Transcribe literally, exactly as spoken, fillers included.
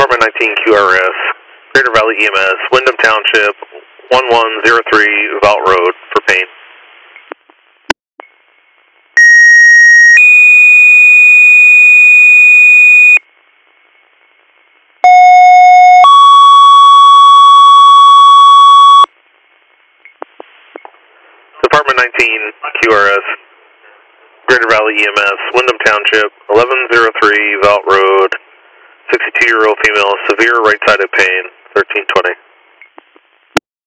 Department nineteen Q R S, Greater Valley E M S, Windham Township, one one zero three Vault Road for pain. Department nineteen Q R S, Greater Valley E M S, Windham Township, eleven oh three Vault Road, sixty-two-year-old female, severe right-sided pain, thirteen twenty.